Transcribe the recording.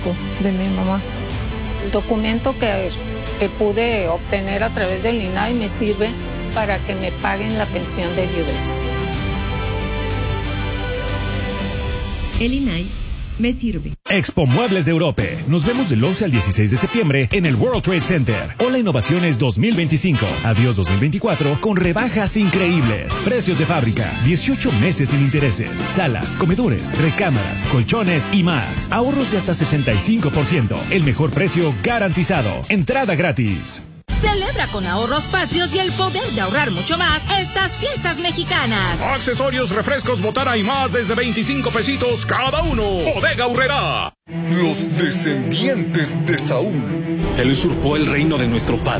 de mi mamá. El documento que pude obtener a través del INAI me sirve para que me paguen la pensión de viudez. El INAI me sirve. Expo Muebles de Europe. Nos vemos del 11 al 16 de septiembre en el World Trade Center. Hola Innovaciones 2025. Adiós 2024 con rebajas increíbles. Precios de fábrica. 18 meses sin intereses. Salas, comedores, recámaras, colchones y más. Ahorros de hasta 65%. El mejor precio garantizado. Entrada gratis. Celebra con ahorros patrios y el poder de ahorrar mucho más estas fiestas mexicanas. Accesorios, refrescos, botana y más desde 25 pesitos cada uno. Bodega Aurrerá. Los descendientes de Saúl. Él usurpó el reino de nuestro padre.